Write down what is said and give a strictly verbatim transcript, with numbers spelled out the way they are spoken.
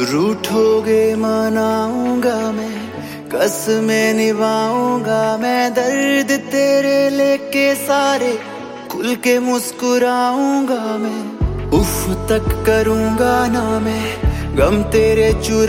रूठोगे मनाऊंगा मैं, कसमें निभाऊंगा मैं, दर्द तेरे लेके सारे खुल के मुस्कुराऊंगा मैं। उफ तक करूंगा ना मैं, गम तेरे चुरा